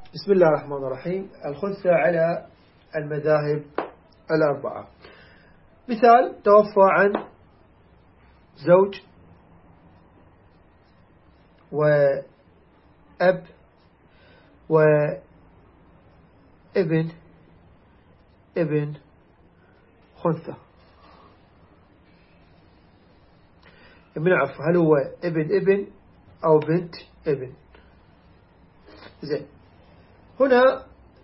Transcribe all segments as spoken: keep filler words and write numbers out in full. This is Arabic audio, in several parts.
بسم الله الرحمن الرحيم. الخنثى على المذاهب الأربعة. مثال: توفى عن زوج وأب وابن ابن خنثى. بنعرف هل هو ابن ابن أو بنت ابن. زين، هنا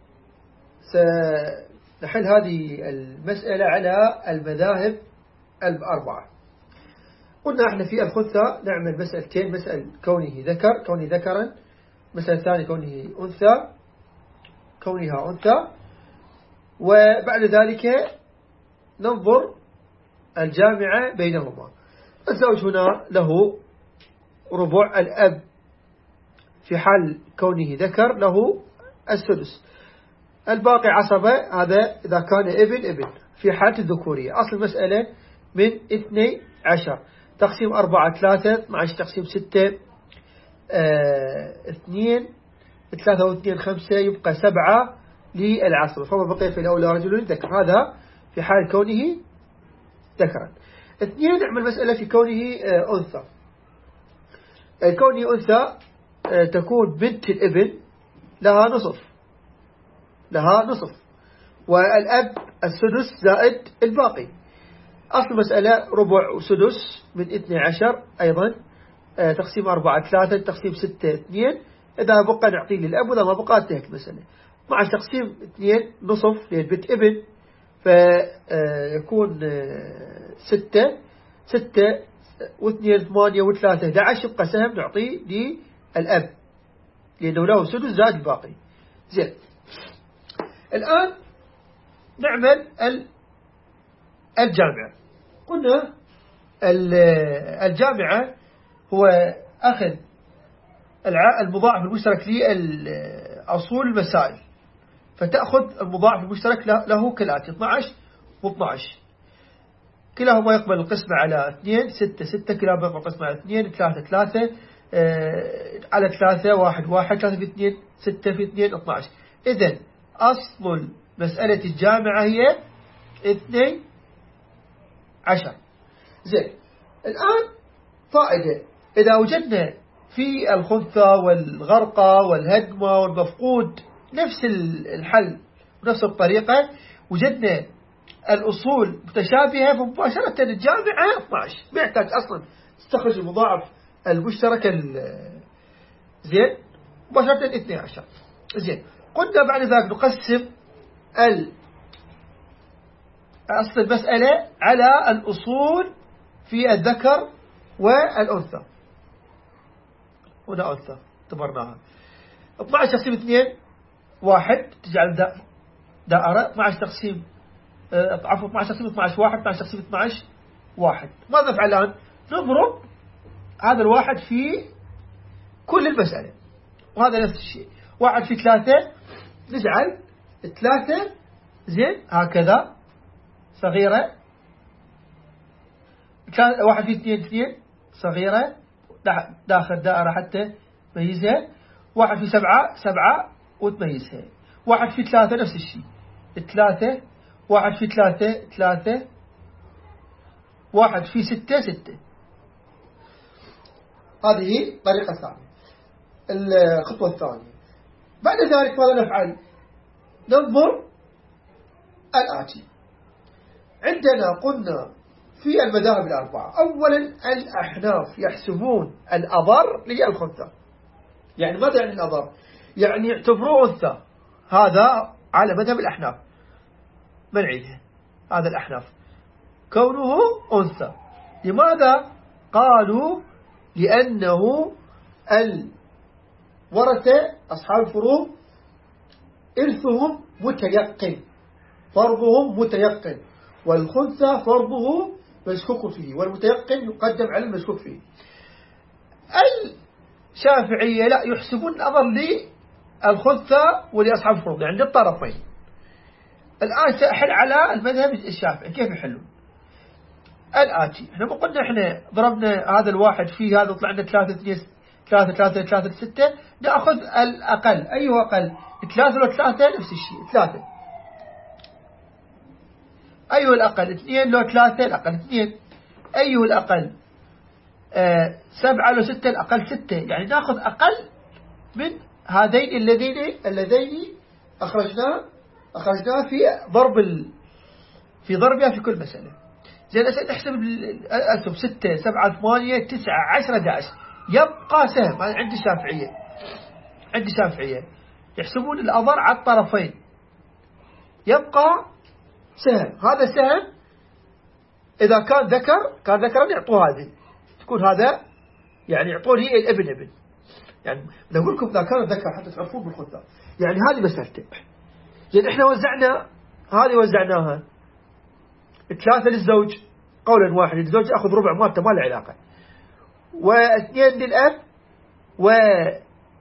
سنحل هذه المسألة على المذاهب الأربعة. قلنا احنا في الخنثى نعمل مسألتين: مسألة كونه ذكر كونه ذكرا، مسألة ثانية كونه أنثى كونها أنثى، وبعد ذلك ننظر الجامعة بينهما. الزوج هنا له ربع، الأب في حال كونه ذكر له السدس، الباقي عصبة، هذا إذا كان ابن ابن في حالة الذكورية. أصل المسألة من اثني عشر تقسيم أربعة ثلاثة، اثني عشر تقسيم ستة اه اثنين، ثلاثة واثنين خمسة، يبقى سبعة للعصبة، فما بقي في الأولى رجل ذكر، هذا في حال كونه ذكرا. اثنين نعمل مسألة في كونه اه أنثى. كونه أنثى اه تكون بنت الابن لها نصف لها نصف والأب السدس زائد الباقي. أصل المسألة ربع وسدس من اثني عشر، أيضا اه تقسيم أربعة ثلاثة تقسيم ستة اثنين، إذا بقى نعطيه للأب وإذا ما بقى انتهت المسألة. مع تقسيم اثنين نصف للبنت ابن فيكون اه ستة ستة واثنين ثمانية وثلاثة أحد عشر، يبقى سهم نعطيه للأب لأنه له سدس زائد الباقي. زين، الآن نعمل الجامعة. قلنا الجامعة هو أخذ المضاعف المشترك لأصول المسائل، فتأخذ المضاعف المشترك له كالآتي: اثني عشر واثني عشر كلاهما يقبل القسمة على اثنين، ستة ستة كلاهما يقبل القسمة على اثنين، ثلاثة ثلاثة آه على ثلاثة، واحد واحد، ثلاثة في اثنين ستة في اثنين اثني عشر. إذن أصل مسألة الجامعة هي اثني عشر. زين، الآن فائدة: إذا وجدنا في الخنثى والغرقة والهدمة والمفقود نفس الحل ونفس الطريقة، وجدنا الأصول متشابهة، فمباشرة الجامعة اثني عشر، ما يحتاج أصلا تستخرج المضاعف المشترك. زين، مباشرة اثني عشر. زين، قلنا بعد ذلك نقسم أصل المسألة على الأصول في الذكر والأنثى. هنا أنثى اعتبرناها اثني عشر تقسيم اثنين واحد، تجعل دائرة. اثني عشر تقسيم عفوا اثني عشر تقسيم اثني عشر واحد، اثني عشر تقسيم اثني عشر واحد. ماذا نفعل الآن؟ نضرب هذا الواحد في كل المسألة، وهذا نفس الشيء. واحد في ثلاثة نجعل ثلاثة، زين، هكذا صغيرة. واحد في اثنين اثنين صغيرة داخل دائرة حتى تميزها. واحد في سبعة سبعة وتميزها. واحد في ثلاثة نفس الشيء، ثلاثة. واحد في ثلاثة ثلاثة. واحد في ستة ستة. هذه الطريقة الثانية، الخطوة الثانية. بعد ذلك ماذا نفعل؟ ننظر الآتي. عندنا قلنا في المذاهب الأربعة، أولا الأحناف يحسبون الأضر للخنثى. يعني ماذا يعني الأضر؟ يعني يعتبروه أنثى، هذا على مذهب الأحناف. ما نعيدها، هذا الأحناف كونه أنثى. لماذا؟ قالوا لأنه الورثة أصحاب الفروض إرثهم متيقن، فرضهم متيقن، والخنثى فرضه مشكوك فيه، والمتيقن يقدم على المشكوك فيه. الشافعية لا، يحسبون الأضر للخنثى ولأصحاب الفروض، يعني للطرفين. الآن سأحل على المذهب الشافعي. كيف يحلون؟ الآتي: احنا ما قلنا احنا ضربنا هذا الواحد فيه هذا وطلعنا ثلاثة اثنين ثلاثة ثلاثة ثلاثة ستة، نأخذ الأقل. أيه أقل؟ ثلاثة لو ثلاثة نفس الشيء ثلاثة. أيه الأقل اثنين لو ثلاثة الأقل اثنين. أيه الأقل آه سبعة لو ستة الأقل ستة. يعني نأخذ أقل من هذين الذين اللذين أخرجناه أخرجناه في ضرب ال في ضربها في كل مسألة. زين نحسب الأسهم ستة سبعة ثمانية تسعة عشرة أحد عشر يبقى سهم. أنا عندي شافعية عندي شافعية يحسبون الأضر على الطرفين يبقى سهم. هذا سهم إذا كان ذكر كان ذكرا يعطوه هذه تكون هذا يعني يعطوه هي الابن ابن. يعني نقول لكم إذا كان ذكر حتى تعرفون بالخنثى. يعني هذه مسألة. يعني إحنا وزعنا هذه وزعناها ثلاثة للزوج قولا واحد. الزوج يأخذ ربع مالته ما له علاقة. واثنين للأب والابن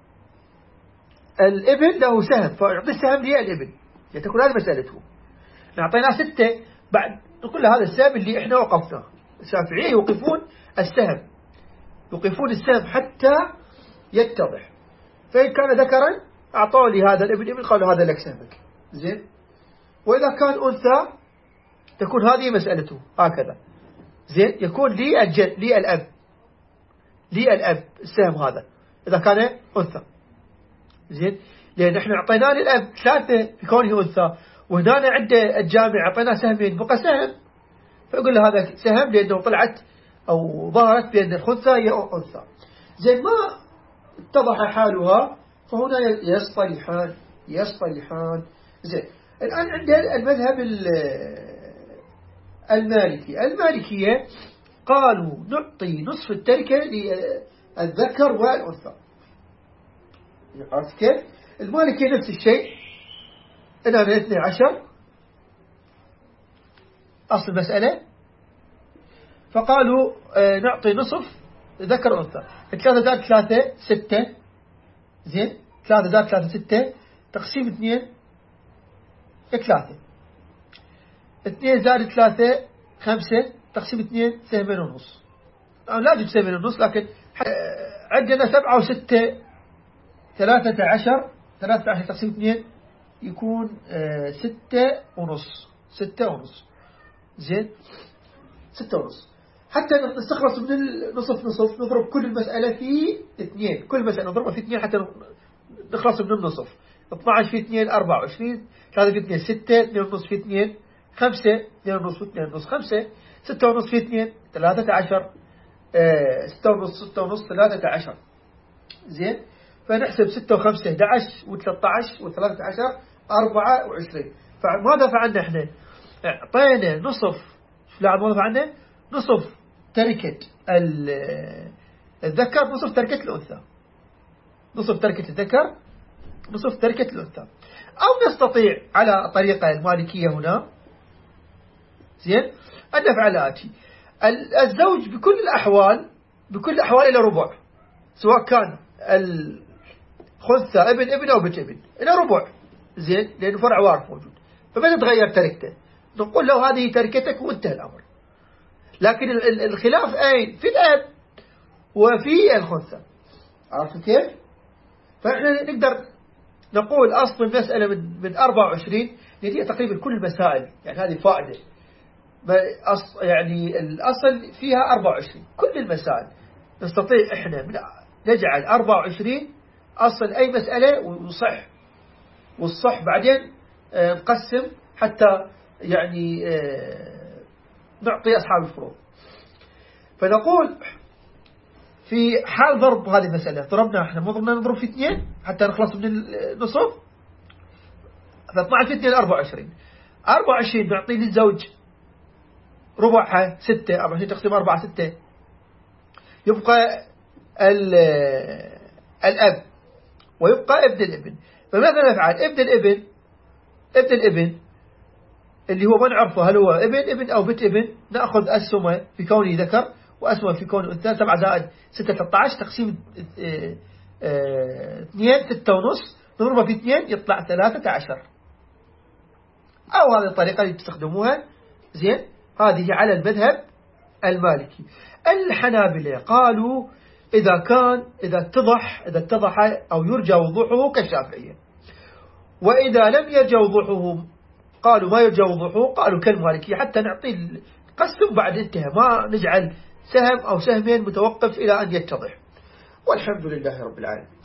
له سهم فيعطي السهم لي الابن. يعني تكون هذه مسألته. نعطينا ستة بعد نقول له هذا السهم اللي إحنا وقفناه. الشافعية يوقفون السهم يوقفون السهم حتى يتضح. فإن كان ذكرا أعطوا لي هذا الابن ابن قالوا هذا لك سهمك. زين. وإذا كان أنثى تكون هذه مسألته هكذا. زين. يكون لي الجد لي الأب لي الأب السهم هذا إذا كان أنثى. زين. لأن إحنا أعطينا للأب ثلاثة في كونه أنثى وهنا عند الجامع أعطينا سهمين بقى سهم فأقول له هذا سهم لأنه طلعت أو ظهرت بأن الخنثى هي أنثى. زين. ما اتضح حالها فهنا يصطلحان يصطلحان. زين. الآن عندنا المذهب المالكي. المالكية قالوا نعطي نصف التركة للذكر والأنثى. عرفت كيف؟ المالكية نفس الشيء. أنا من اثني عشر أصل المسألة فقالوا آه نعطي نصف ذكر أنثى. ثلاثة زائد ثلاثة ستة. زين. ثلاثة زائد ثلاثة ستة تقسيم اثنين ثلاثة. اثنين زائد ثلاثة خمسة تقسيم اثنين سهمين ونص. لا أجد سهمين ونص لكن عندنا سبعة وستة ثلاثة عشر. ثلاثة عشر تقسيم اثنين يكون آه ستة ونص. ستة ونص. زين. ستة ونص. حتى نستخلص من النصف نصف نضرب كل المسألة في اثنين. كل مسألة نضربها في اثنين حتى نخلص من النصف. اثني عشر في اثنين أربعة وعشرين. ثلاثة في اثنين ستة. اثنين ونص في اثنين خمسة. اثنين ونص في اثنين ونص خمسة. ستة ونص في اثنين ثلاثة عشر. آه ستة ونص ستة ونص ثلاثة عشر. زين. فنحسب ستة وخمسة أحد عشر وثلاثة عشر وثلاثة عشر أربعة وعشرين. فماذا فعلنا احنا؟ اعطينا نصف. لا ماذا فعلنا؟ نصف تركة الذكر نصف تركة الأنثى. نصف تركة الذكر نصف تركة الأنثى. أو نستطيع على طريقة المالكية هنا زين أن نفعل آتي. الزوج بكل الأحوال بكل الأحوال إلى ربع سواء كان الخنثى ابن ابن أو بنت ابن إلى ربع. زين. لأنه فرع وارث موجود فما تتغير تركته نقول له هذه تركتك وانتهى الأمر. لكن الخلاف أين؟ في الأب وفي الخنثى. عرفت كيف؟ فإحنا نقدر نقول أصل المسألة من من أربعة وعشرين هي تقريبا كل المسائل. يعني هذه فائدة. يعني الأصل فيها أربعة وعشرين كل المسائل نستطيع إحنا نجعل أربعة وعشرين أصل أي مسألة وصح والصح بعدين نقسم حتى يعني نعطي أصحاب الفروض. فنقول في حال ضرب هذه المسألة ضربنا احنا مضربنا نضرب في اثنين حتى نخلص من النصف. فاثنين في اثنين أربعة وعشرين. أربعة وعشرين نعطي للزوج ربعها ستة. أربعة وعشرين تقسيم أربعة ستة. يبقى الأب ويبقى ابن الابن. فماذا نفعل؟ ابن الابن ابن الابن اللي هو ما نعرفه هل هو ابن ابن أو بنت ابن نأخذ أسهمه في كونه ذكر وأسهمه في كونه أنثى. سبعة زائد ستة ثلاثة عشر تقسيم اثنين ستة ونص نضربها في اثنين يطلع ثلاثة عشر. أو هذه الطريقة اللي تستخدموها. زين. هذه على المذهب المالكي. الحنابلة قالوا إذا كان إذا اتضح إذا اتضح أو يرجى وضوحه كالشافعية. وإذا لم يرجع وضوحه قالوا ما يرجع وضوحه قالوا كالمالكية حتى نعطي القسم بعد انتهى، ما نجعل سهم أو سهمين متوقف إلى أن يتضح. والحمد لله رب العالمين.